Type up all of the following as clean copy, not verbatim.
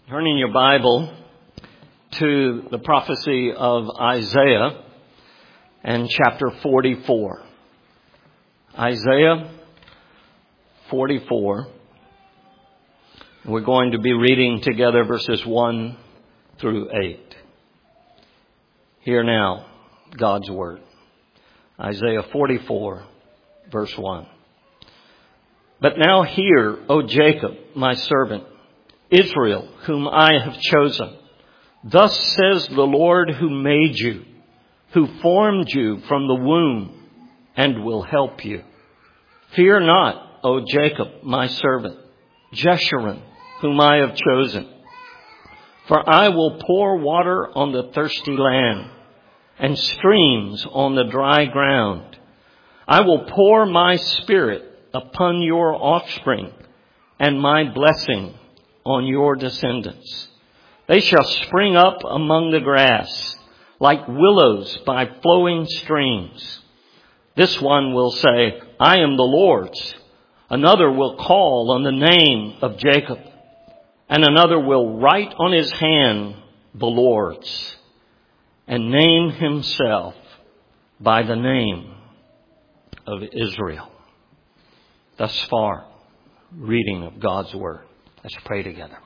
Turning your Bible to the prophecy of Isaiah and chapter 44. Isaiah 44. We're going to be reading together verses 1 through 8. Hear now God's word. Isaiah 44, verse 1. But now hear, O Jacob, my servant, Israel, whom I have chosen. Thus says the Lord who made you, who formed you from the womb, and will help you. Fear not, O Jacob, my servant, Jeshurun, whom I have chosen. For I will pour water on the thirsty land, and streams on the dry ground. I will pour my spirit upon your offspring, and my blessing on your descendants. They shall spring up among the grass, like willows by flowing streams. This one will say, I am the Lord's. Another will call on the name of Jacob, and another will write on his hand the Lord's, and name himself by the name of Israel. Thus far, reading of God's word. Let's pray together.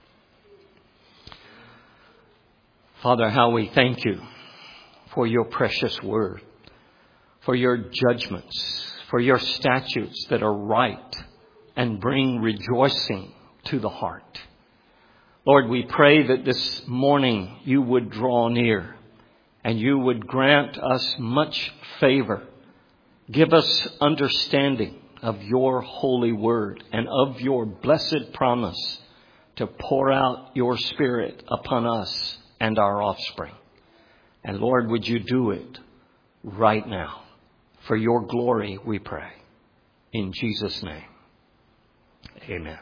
Father, how we thank you for your precious word, for your judgments, for your statutes that are right and bring rejoicing to the heart. Lord, we pray that this morning you would draw near and you would grant us much favor. Give us understanding of your holy word and of your blessed promise to pour out your spirit upon us and our offspring. And Lord, would you do it right now? For your glory, we pray. In Jesus' name, amen.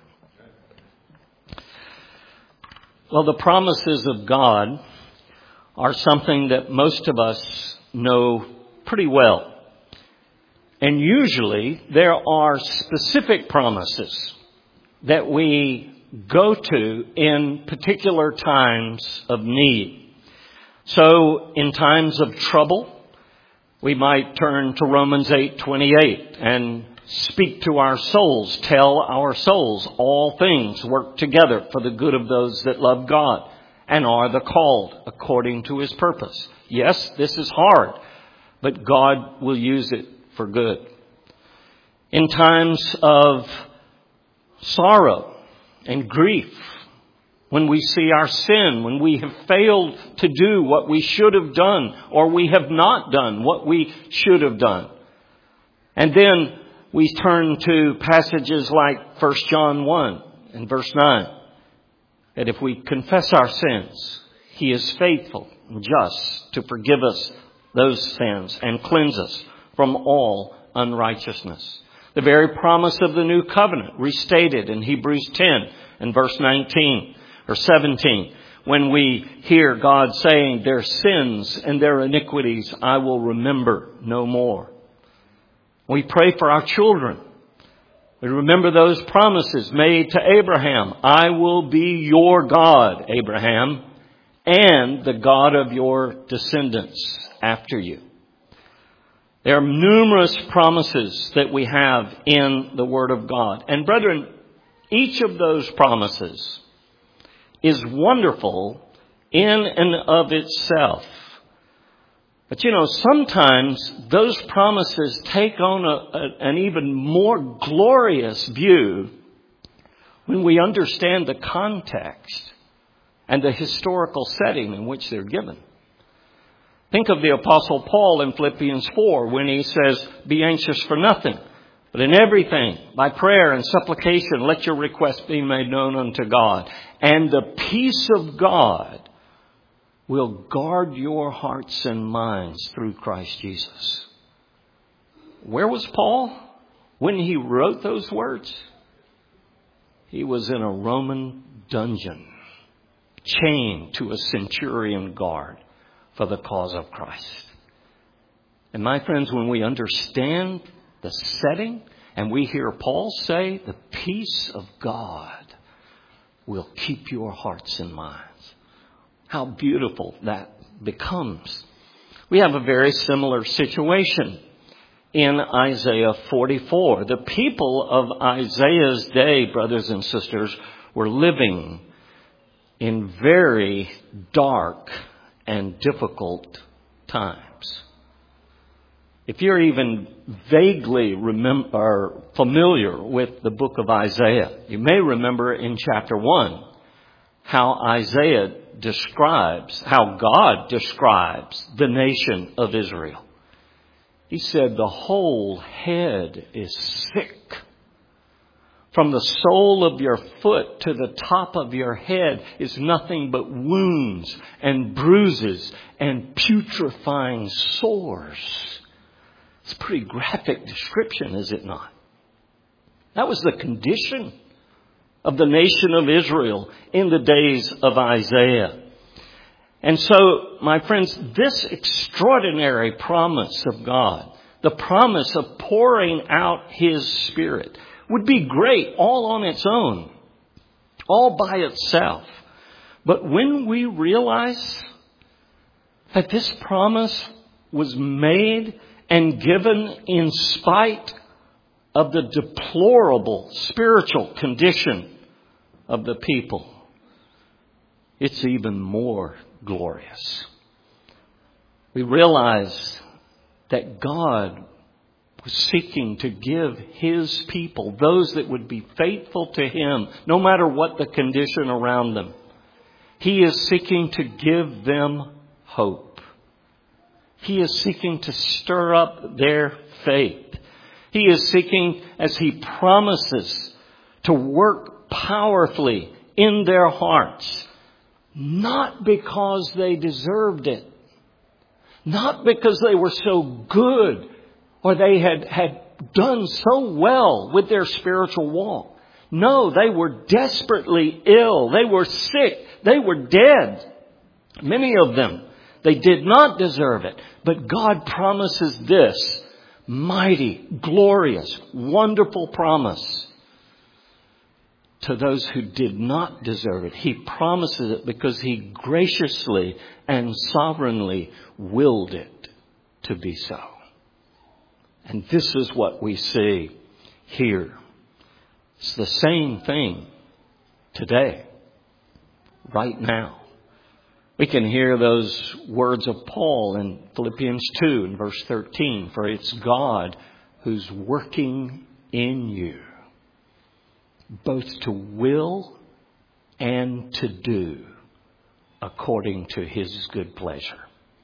Well, the promises of God are something that most of us know pretty well. And usually there are specific promises that we go to in particular times of need. So in times of trouble, we might turn to Romans 8:28 and speak to our souls, tell our souls all things work together for the good of those that love God and are the called according to his purpose. Yes, this is hard, but God will use it for good. In times of sorrow and grief, when we see our sin, when we have failed to do what we should have done, or we have not done what we should have done. And then we turn to passages like 1 John 1 and verse 9, that if we confess our sins, he is faithful and just to forgive us those sins and cleanse us from all unrighteousness. The very promise of the new covenant restated in Hebrews 10 and verse 19 or 17, when we hear God saying, their sins and their iniquities I will remember no more. We pray for our children. We remember those promises made to Abraham. I will be your God, Abraham, and the God of your descendants after you. There are numerous promises that we have in the Word of God. And brethren, each of those promises is wonderful in and of itself. But sometimes those promises take on an even more glorious view when we understand the context and the historical setting in which they're given. Think of the Apostle Paul in Philippians 4 when he says, be anxious for nothing, but in everything, by prayer and supplication, let your requests be made known unto God. And the peace of God will guard your hearts and minds through Christ Jesus. Where was Paul when he wrote those words? He was in a Roman dungeon, chained to a centurion guard for the cause of Christ. And my friends, when we understand the setting and we hear Paul say the peace of God will keep your hearts and minds. How beautiful that becomes. We have a very similar situation in Isaiah 44. The people of Isaiah's day, brothers and sisters, were living in very dark and difficult times. If you're even vaguely familiar with the book of Isaiah, you may remember in chapter 1 how Isaiah describes, how God describes the nation of Israel. He said, the whole head is sick. From the sole of your foot to the top of your head is nothing but wounds and bruises and putrefying sores. It's a pretty graphic description, is it not? That was the condition of the nation of Israel in the days of Isaiah. And so, my friends, this extraordinary promise of God, the promise of pouring out His Spirit, would be great all on its own, all by itself. But when we realize that this promise was made and given in spite of the deplorable spiritual condition of the people, it's even more glorious. We realize that God was seeking to give His people, those that would be faithful to Him, no matter what the condition around them. He is seeking to give them hope. He is seeking to stir up their faith. He is seeking, as He promises, to work powerfully in their hearts, not because they deserved it, not because they were so good or they had done so well with their spiritual walk. No, they were desperately ill. They were sick. They were dead. Many of them. They did not deserve it. But God promises this mighty, glorious, wonderful promise to those who did not deserve it. He promises it because He graciously and sovereignly willed it to be so. And this is what we see here. It's the same thing today, right now. We can hear those words of Paul in Philippians 2 and verse 13. For it's God who's working in you, both to will and to do according to His good pleasure.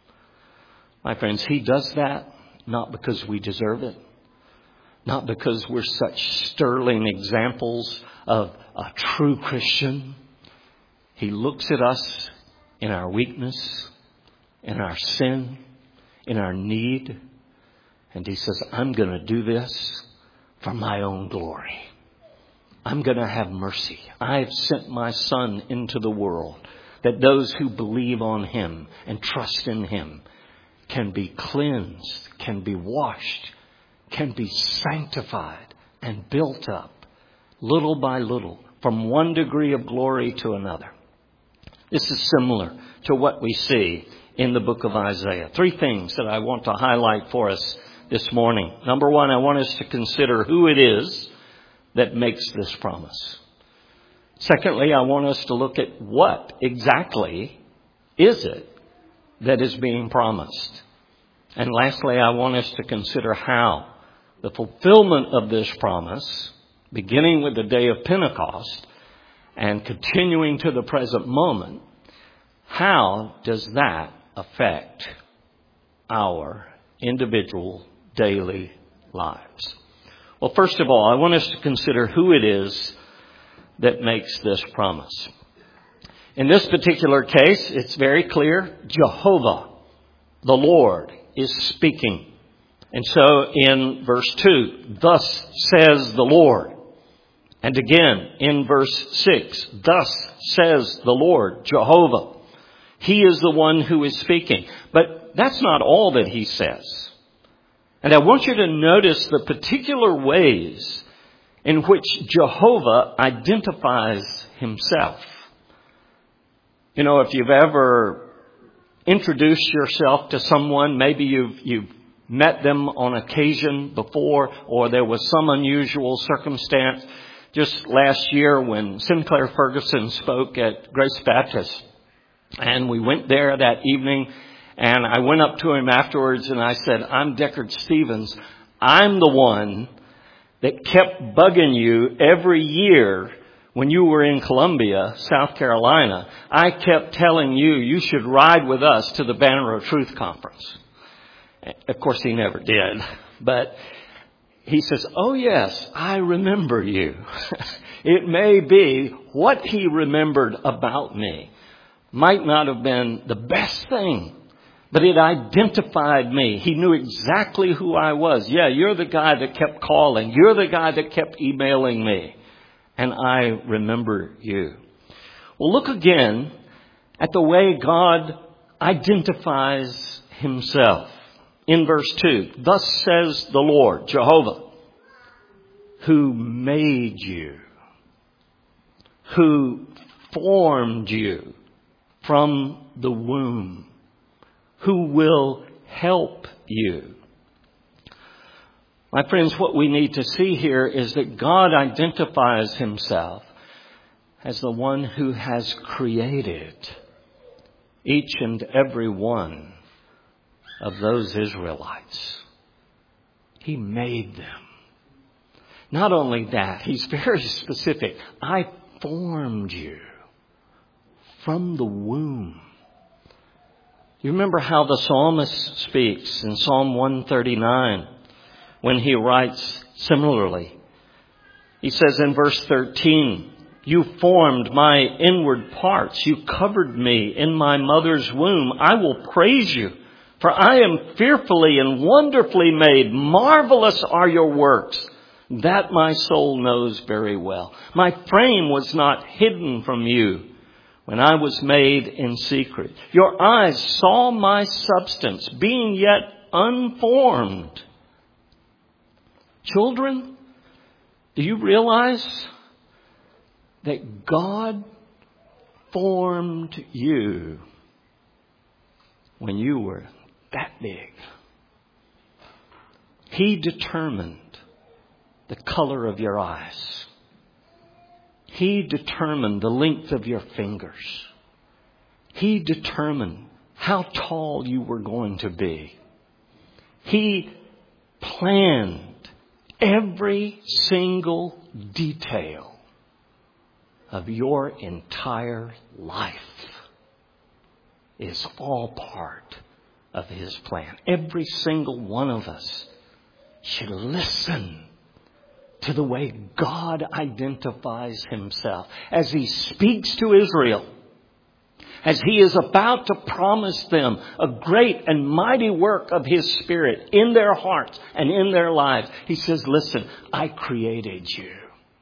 My friends, He does that not because we deserve it, not because we're such sterling examples of a true Christian. He looks at us in our weakness, in our sin, in our need, and He says, I'm going to do this for my own glory. I'm going to have mercy. I've sent my Son into the world that those who believe on Him and trust in Him can be cleansed, can be washed, can be sanctified and built up little by little from one degree of glory to another. This is similar to what we see in the book of Isaiah. Three things that I want to highlight for us this morning. Number one, I want us to consider who it is that makes this promise. Secondly, I want us to look at what exactly is it that is being promised. And lastly, I want us to consider how the fulfillment of this promise, beginning with the day of Pentecost and continuing to the present moment, how does that affect our individual daily lives? Well, first of all, I want us to consider who it is that makes this promise. In this particular case, it's very clear, Jehovah, the Lord, is speaking. And so in verse 2, thus says the Lord. And again in verse 6, thus says the Lord, Jehovah. He is the one who is speaking. But that's not all that He says. And I want you to notice the particular ways in which Jehovah identifies himself. You know, if you've ever introduced yourself to someone, maybe you've met them on occasion before, or there was some unusual circumstance. Just last year when Sinclair Ferguson spoke at Grace Baptist, and we went there that evening, and I went up to him afterwards and I said, "I'm Deckard Stevens. I'm the one that kept bugging you every year when you were in Columbia, South Carolina. I kept telling you, you should ride with us to the Banner of Truth conference." Of course, he never did. But he says, "Oh, yes, I remember you." It may be what he remembered about me might not have been the best thing, but it identified me. He knew exactly who I was. Yeah, you're the guy that kept calling. You're the guy that kept emailing me. And I remember you. Well, look again at the way God identifies himself. In verse 2, "Thus says the Lord, Jehovah, who made you, who formed you from the womb, who will help you." My friends, what we need to see here is that God identifies himself as the one who has created each and every one of those Israelites. He made them. Not only that, he's very specific. "I formed you from the womb." You remember how the psalmist speaks in Psalm 139 when he writes similarly. He says in verse 13, "You formed my inward parts. You covered me in my mother's womb. I will praise you, for I am fearfully and wonderfully made. Marvelous are your works. That my soul knows very well. My frame was not hidden from you when I was made in secret. Your eyes saw my substance, being yet unformed." Children, do you realize that God formed you when you were that big? He determined the color of your eyes. He determined the length of your fingers. He determined how tall you were going to be. He planned every single detail of your entire life. Is all part of his plan. Every single one of us should listen to the way God identifies himself as he speaks to Israel, as he is about to promise them a great and mighty work of his Spirit in their hearts and in their lives. He says, "Listen, I created you.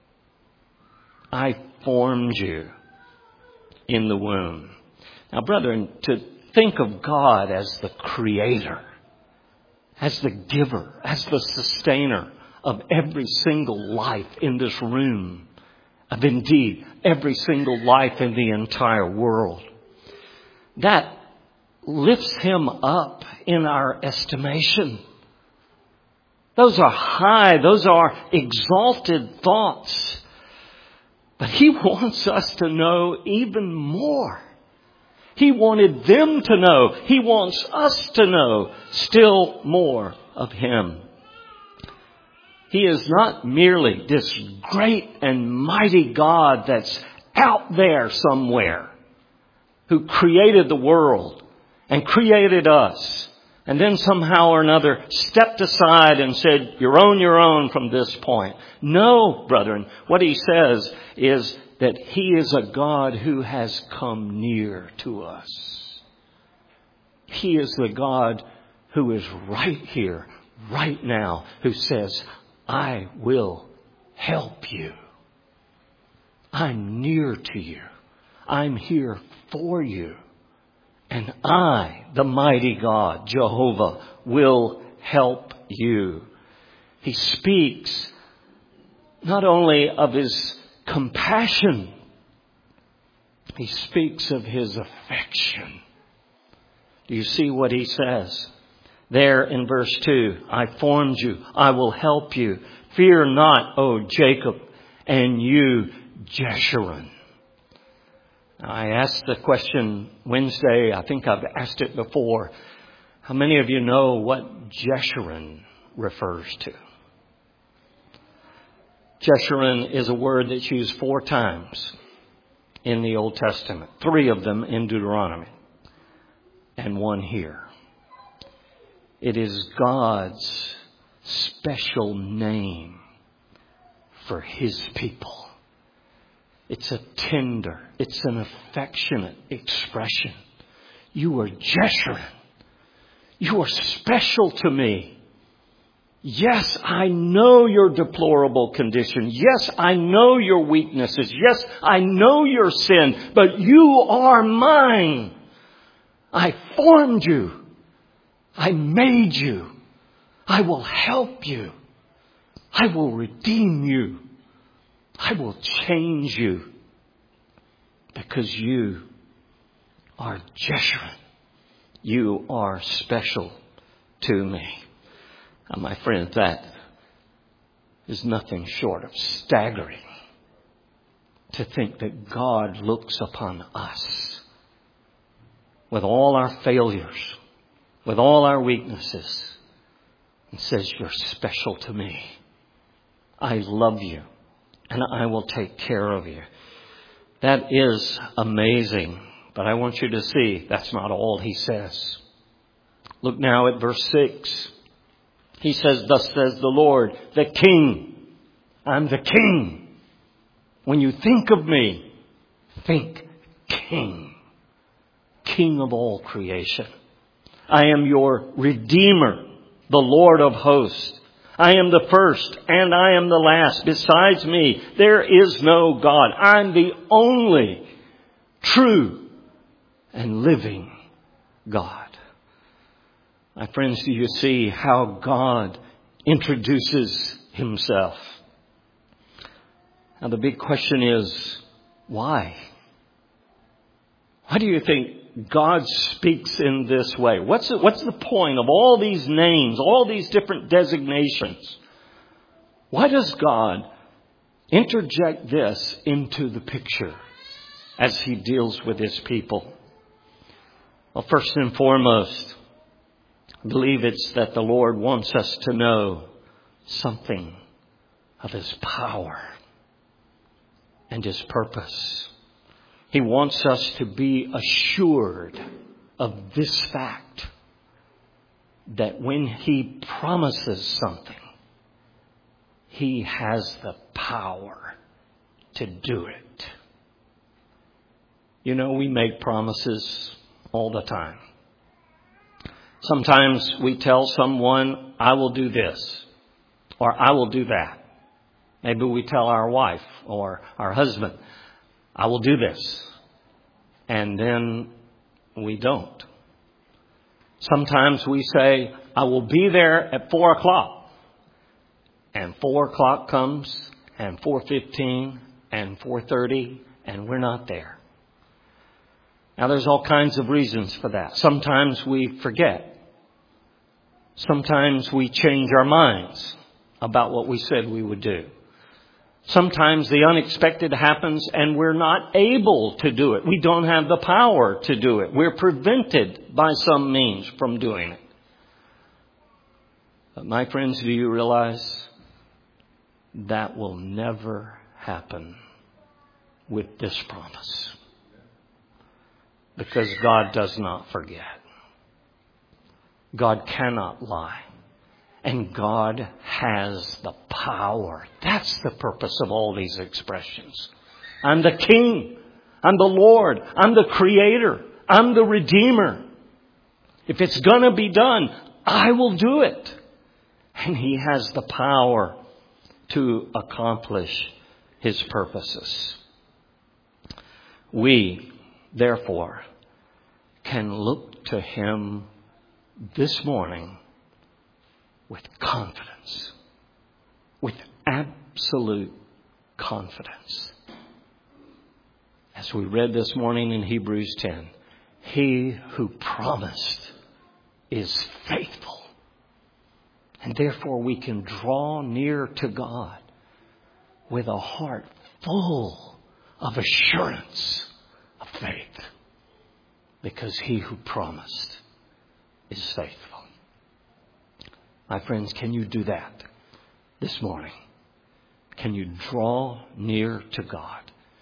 I formed you in the womb." Now, brethren, to think of God as the creator, as the giver, as the sustainer of every single life in this room, of indeed every single life in the entire world, that lifts him up in our estimation. Those are high, those are exalted thoughts. But he wants us to know even more. He wanted them to know. He wants us to know still more of him. He is not merely this great and mighty God that's out there somewhere, who created the world and created us, and then somehow or another stepped aside and said, you're on your own from this point. No, brethren, what he says is that he is a God who has come near to us. He is the God who is right here, right now, who says, I will help you. I'm near to you. I'm here for you. And I, the mighty God, Jehovah, will help you. He speaks not only of his compassion He speaks of His affection. Do you see what He says? There in verse 2, I formed you. I will help you. Fear not, O Jacob, and you, Jeshurun. I asked the question Wednesday. I think I've asked it before. How many of you know what Jeshurun refers to? Jeshurun is a word that's used 4 times in the Old Testament. 3 of them in Deuteronomy and 1 here. It is God's special name for His people. It's a tender, it's an affectionate expression. You are Jeshurun. You are special to me. Yes, I know your deplorable condition. Yes, I know your weaknesses. Yes, I know your sin. But you are mine. I formed you. I made you. I will help you. I will redeem you. I will change you. Because you are Jeshurun. You are special to me. Now, my friend, that is nothing short of staggering to think that God looks upon us with all our failures, with all our weaknesses, and says, you're special to me. I love you, and I will take care of you. That is amazing. But I want you to see that's not all He says. Look now at verse 6. He says, thus says the Lord, the King. I'm the King. When you think of me, think King. King of all creation. I am your Redeemer, the Lord of hosts. I am the first and I am the last. Besides me, there is no God. I'm the only true and living God. My friends, do you see how God introduces Himself? Now the big question is, why? Why do you think God speaks in this way? What's the point of all these names, all these different designations? Why does God interject this into the picture as He deals with His people? Well, first and foremost, I believe it's that the Lord wants us to know something of His power and His purpose. He wants us to be assured of this fact, that when He promises something, He has the power to do it. You know, we make promises all the time. Sometimes we tell someone, I will do this, or I will do that. Maybe we tell our wife or our husband, I will do this. And then we don't. Sometimes we say, I will be there at 4:00. And 4:00 comes, and 4:15, and 4:30, and we're not there. Now, there's all kinds of reasons for that. Sometimes we forget. Sometimes we change our minds about what we said we would do. Sometimes the unexpected happens and we're not able to do it. We don't have the power to do it. We're prevented by some means from doing it. But my friends, do you realize that will never happen with this promise? Because God does not forget. God cannot lie. And God has the power. That's the purpose of all these expressions. I'm the King. I'm the Lord. I'm the Creator. I'm the Redeemer. If it's going to be done, I will do it. And He has the power to accomplish His purposes. We, therefore, can look to Him this morning with confidence, with absolute confidence. As we read this morning in Hebrews 10, He who promised is faithful. And therefore we can draw near to God with a heart full of assurance of faith. Because He who promised is faithful. My friends, can you do that this morning? Can you draw near to God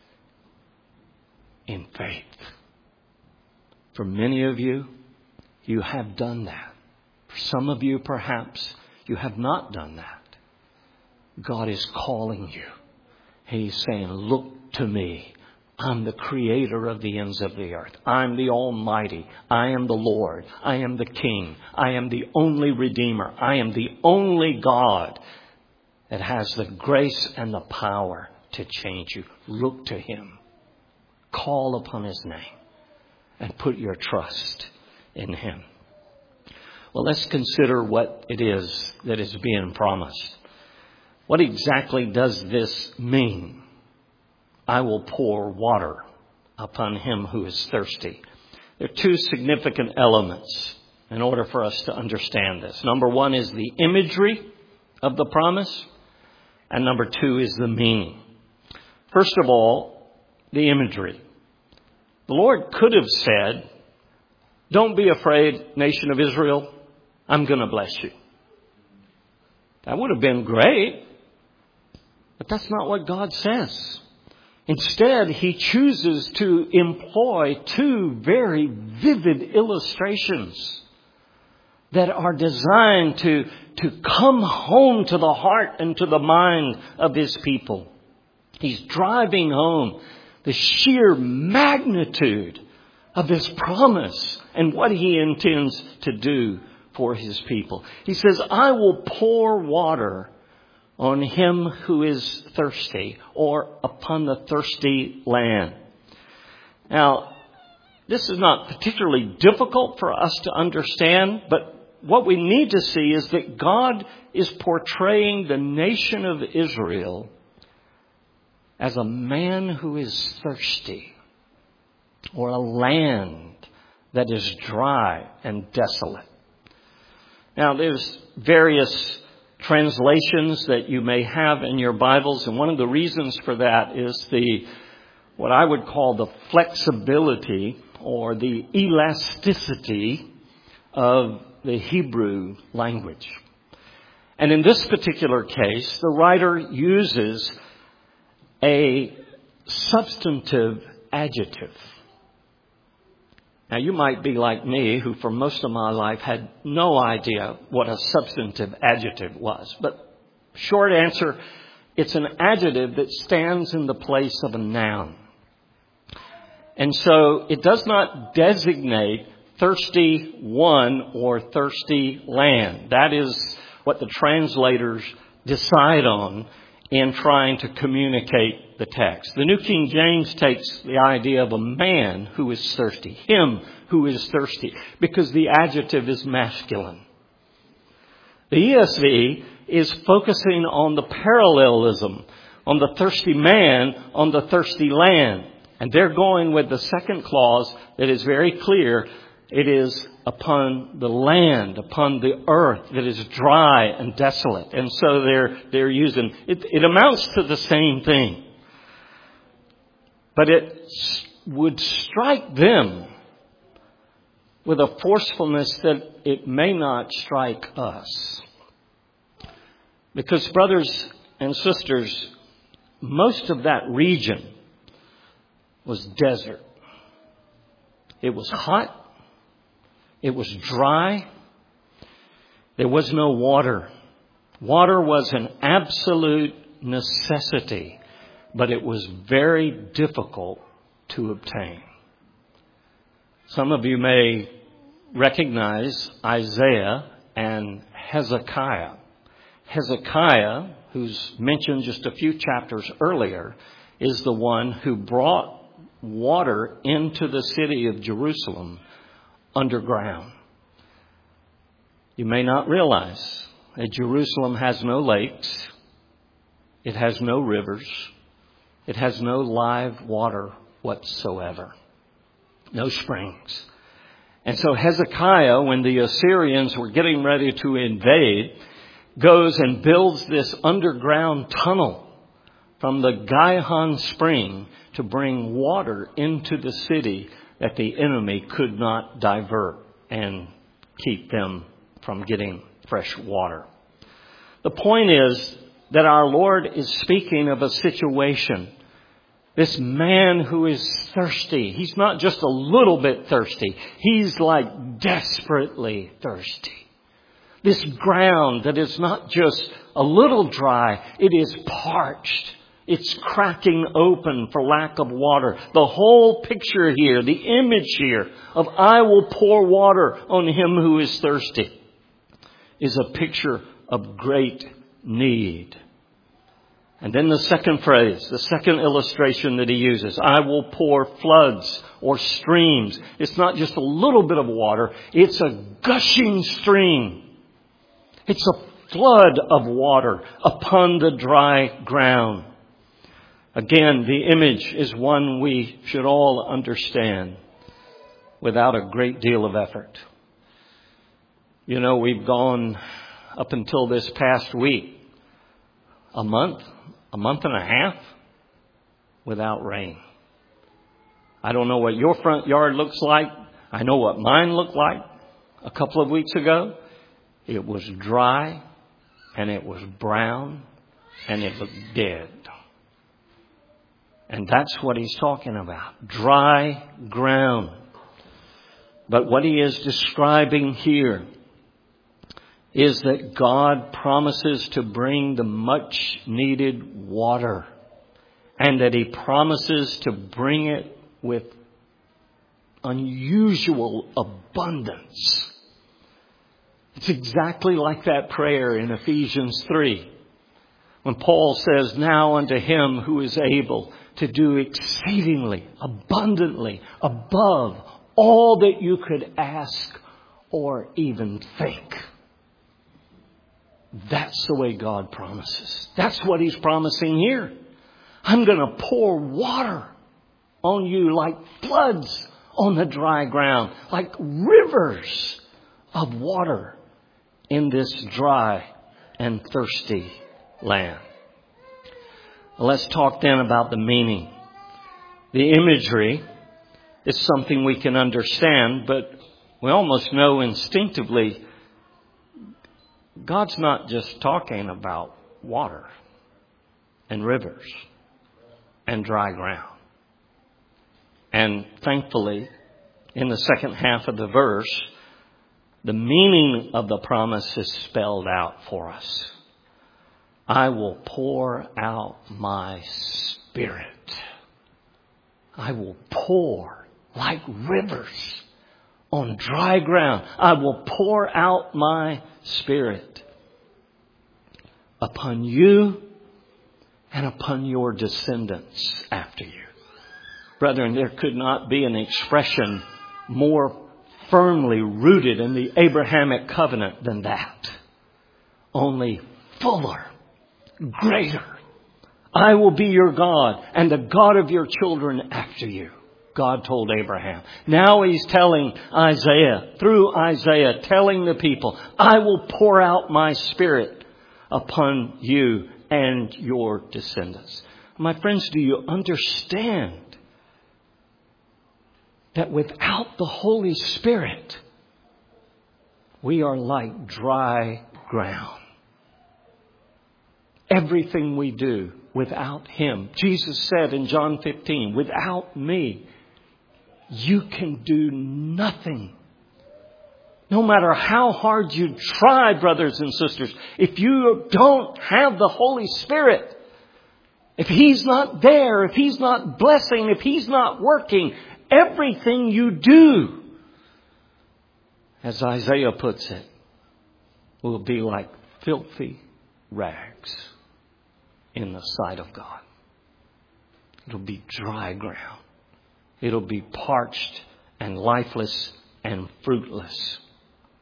in faith? For many of you, you have done that. For some of you, perhaps, you have not done that. God is calling you. He's saying, look to me. I'm the creator of the ends of the earth. I'm the Almighty. I am the Lord. I am the King. I am the only Redeemer. I am the only God that has the grace and the power to change you. Look to Him. Call upon His name and put your trust in Him. Well, let's consider what it is that is being promised. What exactly does this mean? I will pour water upon him who is thirsty. There are two significant elements in order for us to understand this. Number one is the imagery of the promise, and number two is the meaning. First of all, the imagery. The Lord could have said, don't be afraid, nation of Israel, I'm going to bless you. That would have been great, but that's not what God says. Instead, He chooses to employ two very vivid illustrations that are designed to come home to the heart and to the mind of His people. He's driving home the sheer magnitude of His promise and what He intends to do for His people. He says, I will pour water on him who is thirsty, or upon the thirsty land. Now, this is not particularly difficult for us to understand, but what we need to see is that God is portraying the nation of Israel as a man who is thirsty, or a land that is dry and desolate. Now, there's various translations that you may have in your Bibles, and one of the reasons for that is what I would call the flexibility or the elasticity of the Hebrew language. And in this particular case, the writer uses a substantive adjective. Now, you might be like me, who for most of my life had no idea what a substantive adjective was. But short answer, it's an adjective that stands in the place of a noun. And so it does not designate thirsty one or thirsty land. That is what the translators decide on in trying to communicate the text. The New King James takes the idea of a man who is thirsty, him who is thirsty, because the adjective is masculine. The ESV is focusing on the parallelism, on the thirsty man, on the thirsty land. And they're going with the second clause that is very clear. It is upon the land, upon the earth that is dry and desolate. And so they're using, it amounts to the same thing. But it would strike them with a forcefulness that it may not strike us. Because, brothers and sisters, most of that region was desert. It was hot. It was dry. There was no water. Water was an absolute necessity, but it was very difficult to obtain. Some of you may recognize Isaiah and Hezekiah. Hezekiah, who's mentioned just a few chapters earlier, is the one who brought water into the city of Jerusalem underground. You may not realize that Jerusalem has no lakes. It has no rivers. It has no live water whatsoever. No springs. And so Hezekiah, when the Assyrians were getting ready to invade, goes and builds this underground tunnel from the Gihon spring to bring water into the city that the enemy could not divert and keep them from getting fresh water. The point is that our Lord is speaking of a situation. This man who is thirsty, he's not just a little bit thirsty. He's like desperately thirsty. This ground that is not just a little dry, it is parched. It's cracking open for lack of water. The whole picture here, the image here of I will pour water on him who is thirsty is a picture of great need. And then the second phrase, the second illustration that he uses, I will pour floods or streams. It's not just a little bit of water. It's a gushing stream. It's a flood of water upon the dry ground. Again, the image is one we should all understand without a great deal of effort. You know, we've gone up until this past week, a month and a half without rain. I don't know what your front yard looks like. I know what mine looked like a couple of weeks ago. It was dry and it was brown and it looked dead. And that's what he's talking about. Dry ground. But what he is describing here is that God promises to bring the much needed water. And that he promises to bring it with unusual abundance. It's exactly like that prayer in Ephesians 3. When Paul says, now unto him who is able to do exceedingly, abundantly, above all that you could ask or even think. That's the way God promises. That's what he's promising here. I'm going to pour water on you like floods on the dry ground, like rivers of water in this dry and thirsty land. Let's talk then about the meaning. The imagery is something we can understand, but we almost know instinctively God's not just talking about water and rivers and dry ground. And thankfully, in the second half of the verse, the meaning of the promise is spelled out for us. I will pour out my Spirit. I will pour like rivers on dry ground. I will pour out my Spirit upon you and upon your descendants after you. Brethren, there could not be an expression more firmly rooted in the Abrahamic covenant than that. Only fuller, greater. I will be your God and the God of your children after you. God told Abraham. Now he's telling Isaiah, through Isaiah, telling the people, I will pour out my Spirit upon you and your descendants. My friends, do you understand that without the Holy Spirit, we are like dry ground? Everything we do without Him. Jesus said in John 15, without me, you can do nothing. No matter how hard you try, brothers and sisters, if you don't have the Holy Spirit, if He's not there, if He's not blessing, if He's not working, everything you do, as Isaiah puts it, will be like filthy rags in the sight of God. It'll be dry ground. It'll be parched and lifeless and fruitless.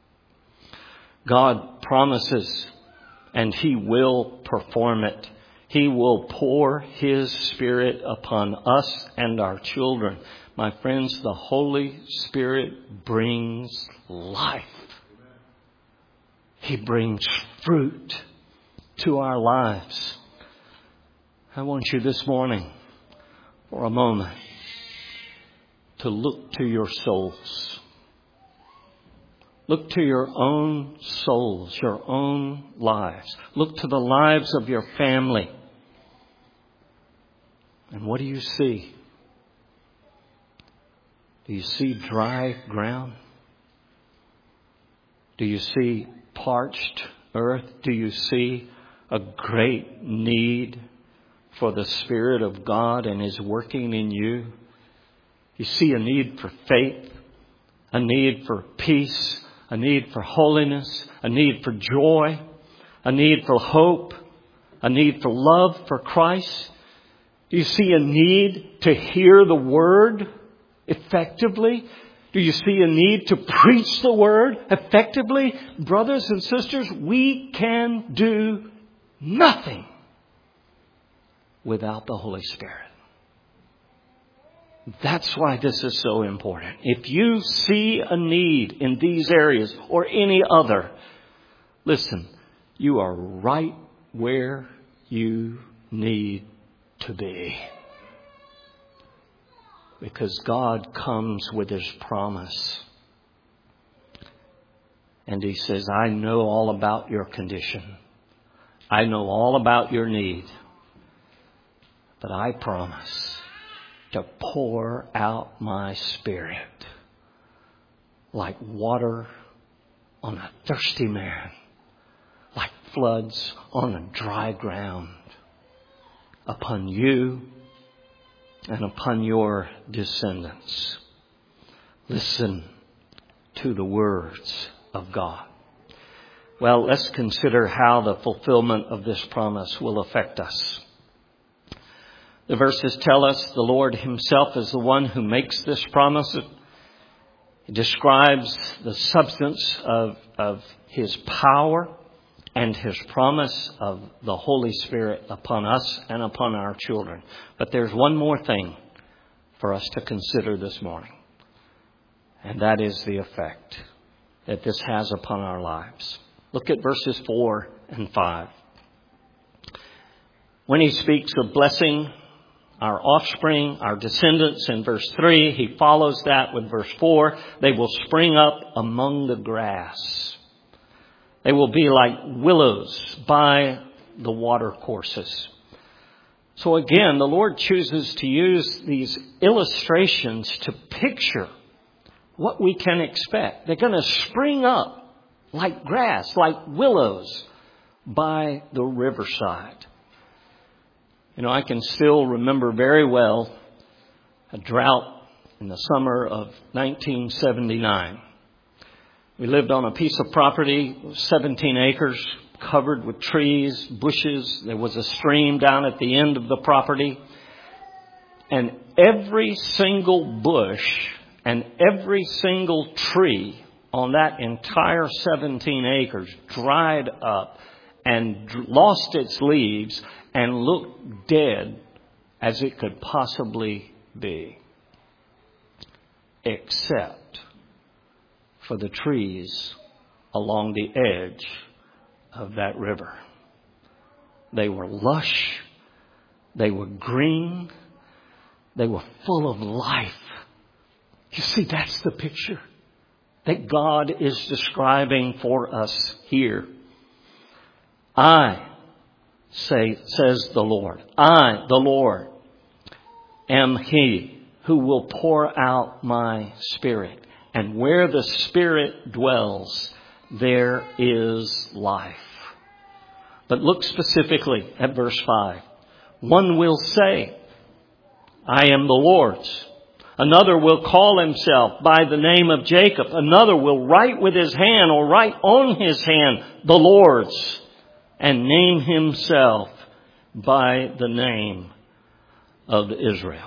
God promises, and He will perform it. He will pour His Spirit upon us and our children. My friends, the Holy Spirit brings life. He brings fruit to our lives. I want you this morning, for a moment, to look to your souls. Look to your own souls, your own lives. Look to the lives of your family. And what do you see? Do you see dry ground? Do you see parched earth? Do you see a great need for the Spirit of God and His working in you? You see a need for faith, a need for peace, a need for holiness, a need for joy, a need for hope, a need for love for Christ. Do you see a need to hear the Word effectively? Do you see a need to preach the Word effectively? Brothers and sisters, we can do nothing without the Holy Spirit. That's why this is so important. If you see a need in these areas or any other, listen, you are right where you need to be. Because God comes with His promise. And He says, I know all about your condition. I know all about your need. But I promise to pour out my Spirit like water on a thirsty man, like floods on a dry ground, upon you and upon your descendants. Listen to the words of God. Well, let's consider how the fulfillment of this promise will affect us. The verses tell us the Lord Himself is the one who makes this promise. He describes the substance of His power and His promise of the Holy Spirit upon us and upon our children. But there's one more thing for us to consider this morning. And that is the effect that this has upon our lives. Look at verses 4 and 5. When He speaks of blessing our offspring, our descendants in verse 3, He follows that with verse 4. They will spring up among the grass. They will be like willows by the watercourses. So again, the Lord chooses to use these illustrations to picture what we can expect. They're going to spring up like grass, like willows by the riverside. You know, I can still remember very well a drought in the summer of 1979. We lived on a piece of property, 17 acres, covered with trees, bushes. There was a stream down at the end of the property. And every single bush and every single tree on that entire 17 acres dried up and lost its leaves and looked dead as it could possibly be. Except for the trees along the edge of that river. They were lush. They were green. They were full of life. You see, that's the picture that God is describing for us here. Says the Lord, I, the Lord, am He who will pour out my Spirit. And where the Spirit dwells, there is life. But look specifically at verse 5. One will say, I am the Lord's. Another will call himself by the name of Jacob. Another will write with his hand or write on his hand the Lord's, and name himself by the name of Israel.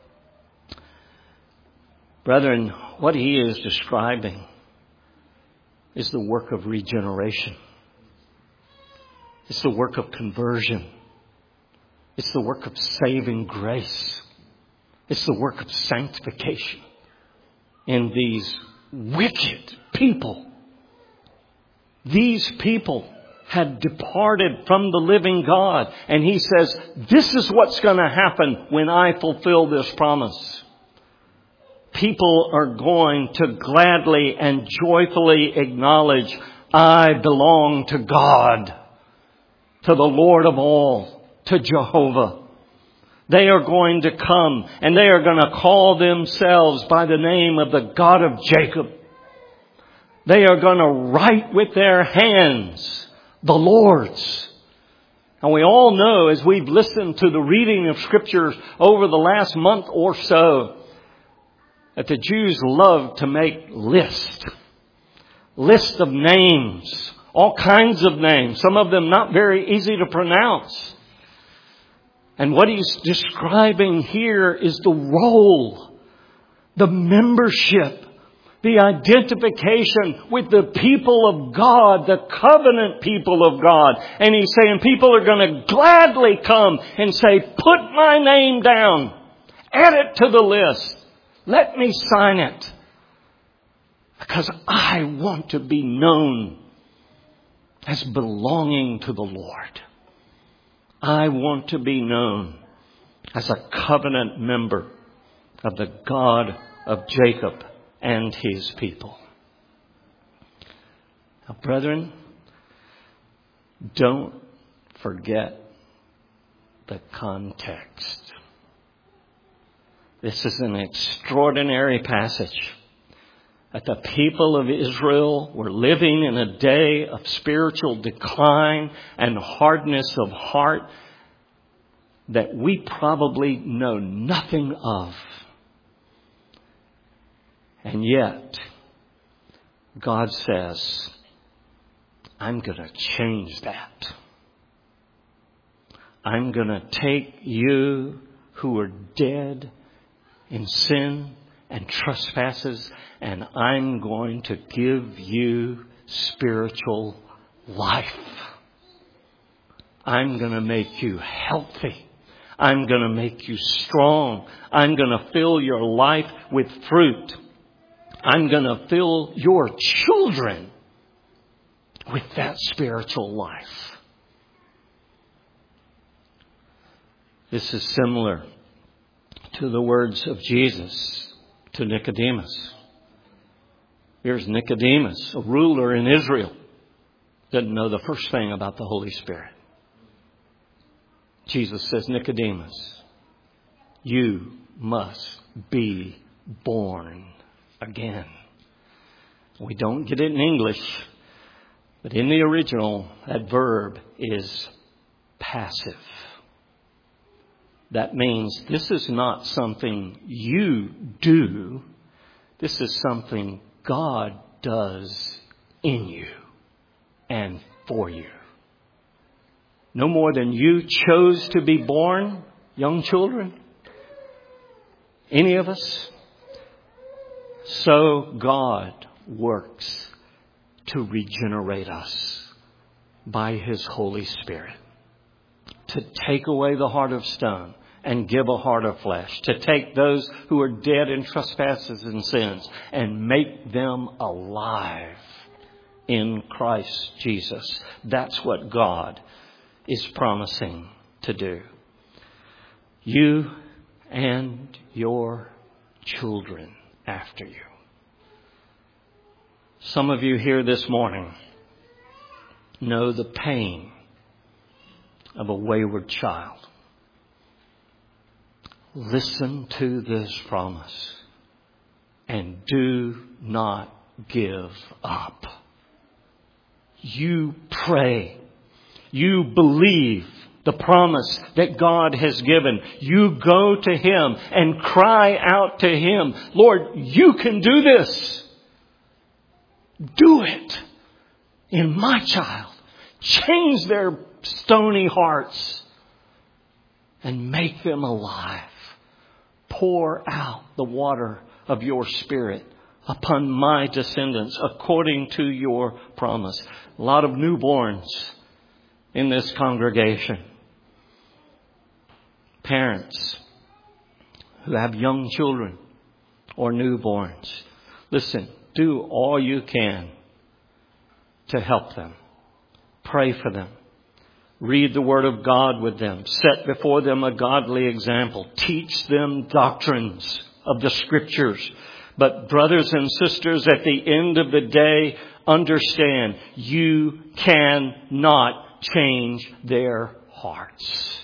Brethren, what he is describing is the work of regeneration. It's the work of conversion. It's the work of saving grace. It's the work of sanctification in these wicked people. These people had departed from the living God. And He says, this is what's going to happen when I fulfill this promise. People are going to gladly and joyfully acknowledge, I belong to God, to the Lord of all, to Jehovah. They are going to come and they are going to call themselves by the name of the God of Jacob. They are going to write with their hands the Lord's. And we all know, as we've listened to the reading of Scriptures over the last month or so, that the Jews love to make lists of names, all kinds of names, some of them not very easy to pronounce. And what he's describing here is the role, the membership, the identification with the people of God, the covenant people of God. And he's saying people are going to gladly come and say, put my name down, add it to the list. Let me sign it. Because I want to be known as belonging to the Lord. I want to be known as a covenant member of the God of Jacob and His people. Now, brethren, don't forget the context. This is an extraordinary passage. That the people of Israel were living in a day of spiritual decline and hardness of heart that we probably know nothing of. And yet, God says, I'm going to change that. I'm going to take you who are dead in sin and trespasses, and I'm going to give you spiritual life. I'm going to make you healthy. I'm going to make you strong. I'm going to fill your life with fruit. I'm going to fill your children with that spiritual life. This is similar to the words of Jesus to Nicodemus. Here's Nicodemus, a ruler in Israel. Didn't know the first thing about the Holy Spirit. Jesus says, Nicodemus, you must be born again. We don't get it in English, but in the original, that verb is passive. That means this is not something you do. This is something God does in you and for you. No more than you chose to be born, young children, any of us. So God works to regenerate us by His Holy Spirit. To take away the heart of stone and give a heart of flesh. To take those who are dead in trespasses and sins and make them alive in Christ Jesus. That's what God is promising to do. You and your children after you. Some of you here this morning know the pain of a wayward child. Listen to this promise and do not give up. You pray. You believe the promise that God has given. You go to Him and cry out to Him, Lord, you can do this. Do it in my child. Change their stony hearts and make them alive. Pour out the water of your Spirit upon my descendants according to your promise. A lot of newborns in this congregation. Parents who have young children or newborns, listen, do all you can to help them. Pray for them. Read the Word of God with them. Set before them a godly example. Teach them doctrines of the Scriptures. But brothers and sisters, at the end of the day, understand you cannot change their hearts.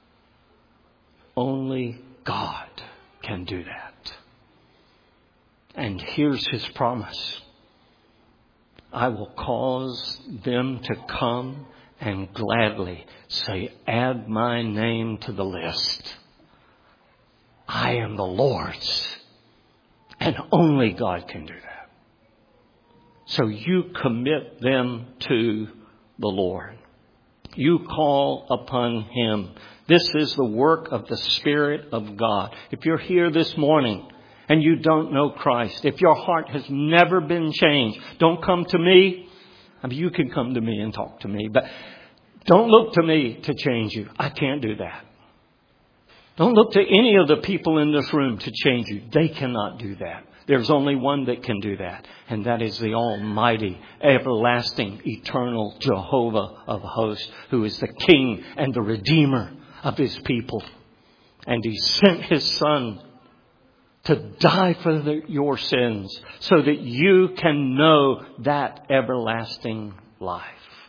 Only God can do that. And here's His promise. I will cause them to come and gladly say, add my name to the list. I am the Lord's. And only God can do that. So you commit them to the Lord. You call upon Him. This is the work of the Spirit of God. If you're here this morning and you don't know Christ, if your heart has never been changed, don't come to me. I mean, you can come to me and talk to me, but don't look to me to change you. I can't do that. Don't look to any of the people in this room to change you. They cannot do that. There's only one that can do that, and that is the Almighty, everlasting, eternal Jehovah of hosts, who is the King and the Redeemer of His people. And He sent His Son to die for your sins so that you can know that everlasting life.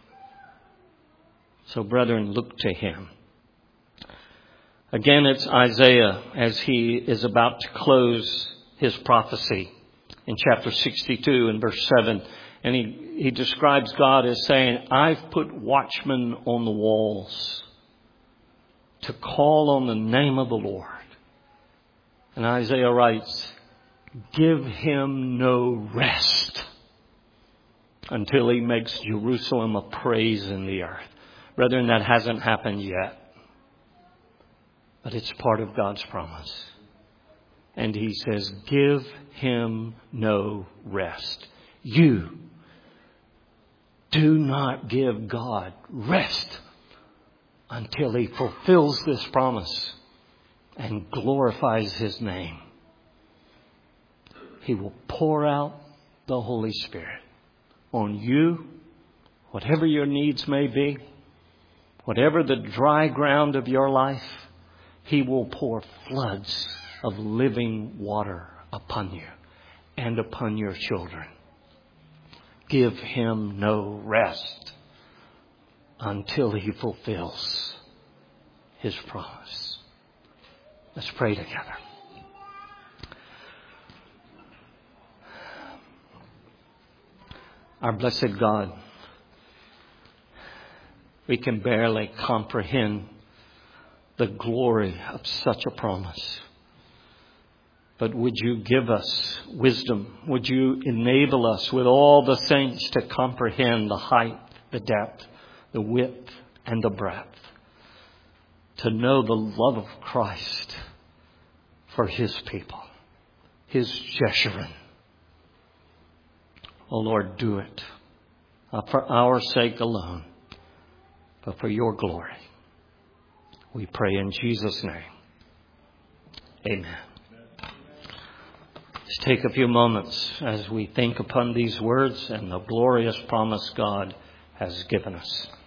So, brethren, look to Him. Again, it's Isaiah as he is about to close his prophecy in chapter 62 and verse 7. And he describes God as saying, I've put watchmen on the walls to call on the name of the Lord. And Isaiah writes, give Him no rest until He makes Jerusalem a praise in the earth. Brethren, that hasn't happened yet. But it's part of God's promise. And He says, give Him no rest. You do not give God rest until He fulfills this promise and glorifies His name. He will pour out the Holy Spirit on you, whatever your needs may be, whatever the dry ground of your life. He will pour floods of living water upon you and upon your children. Give Him no rest until He fulfills His promise. Let's pray together. Our blessed God, we can barely comprehend the glory of such a promise. But would You give us wisdom? Would You enable us with all the saints to comprehend the height, the depth, the width, and the breadth? To know the love of Christ for His people, His Jeshurun. Oh Lord, do it. Not for our sake alone, but for Your glory. We pray in Jesus' name. Amen. Let's take a few moments as we think upon these words and the glorious promise God has given us.